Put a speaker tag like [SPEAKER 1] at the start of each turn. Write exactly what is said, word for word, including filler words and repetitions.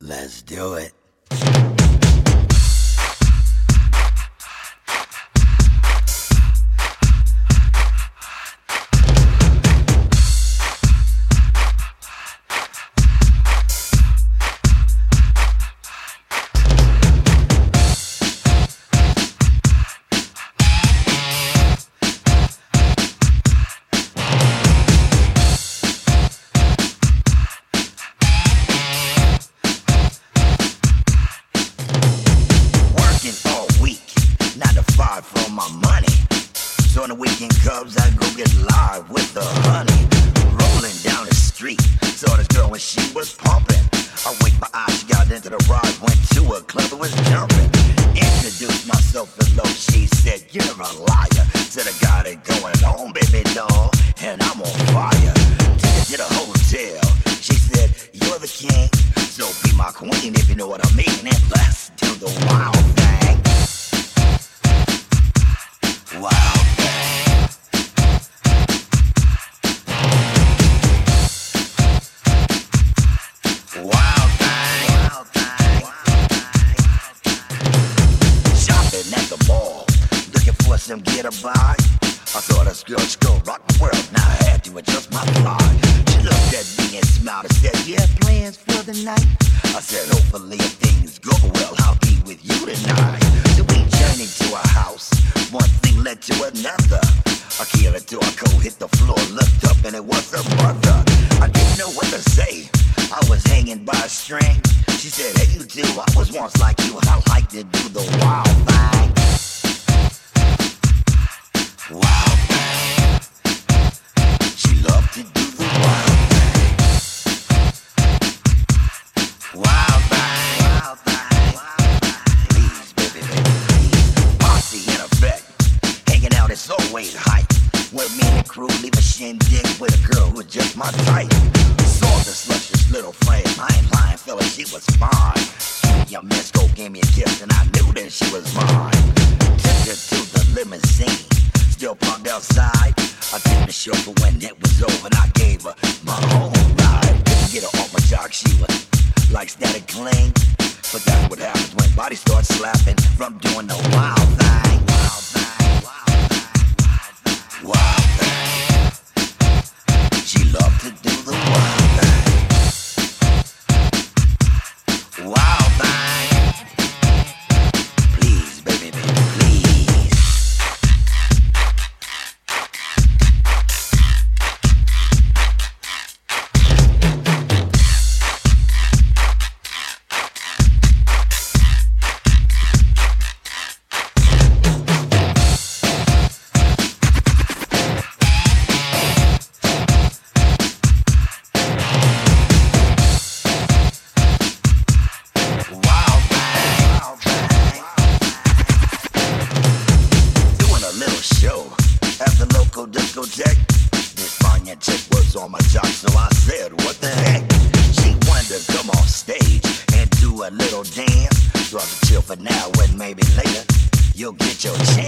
[SPEAKER 1] Let's do it. For my money, so on the weekend Cubs I go get live with the honey. Rolling down the street, saw this girl when she was pumping. I winked my eyes, she got into the ride, went to a club and was jumping. Introduced myself as low, she said you're a liar. Said I got it going on, baby doll, and I'm on fire. Took her to the hotel, she said you're the king, so be my queen if you know what I mean. And let's do the wild thing. Wild thing. Wild thing. Wild thing. Shopping at the mall, looking for some get a buy. I saw this girl, she go rock the world. Now I had to adjust my fly. She looked at me and smiled and said, you have plans for the night? I said, hopefully if things go well, I'll be with you tonight. So we journeyed to a house. One thing led to another. I killed it till I go hit the floor, looked up and it was her mother. I didn't know what to say, I was hanging by a string. She said, hey you too, I was once like you, I like to do the wild thing. Wild thing. She loved to do the wild thing. Wild thing. Wild thing. Please, baby, baby, please. Posse in effect. Hanging out is always hype. Where me and the crew leave a shindig with a girl who was just my type. Saw this luscious little frame, I ain't lying, fella, she was fine. Sweet young Miss Go gave me a kiss and I knew that she was mine. Took her to the limousine, still parked outside. I took the chauffeur when it was over and I gave her my own ride. Couldn't get her off my jock, she was like static cling. But that's what happens when bodies start slapping from doing the wild thing. Wild thing, wild thing, wild thing. She loved to do the wild thing. Wild thing. Please, baby, baby, please. Discotheque. This fine chick was on my job, so I said, what the heck? She wanted to come off stage and do a little dance. So I could chill for now and maybe later you'll get your chance.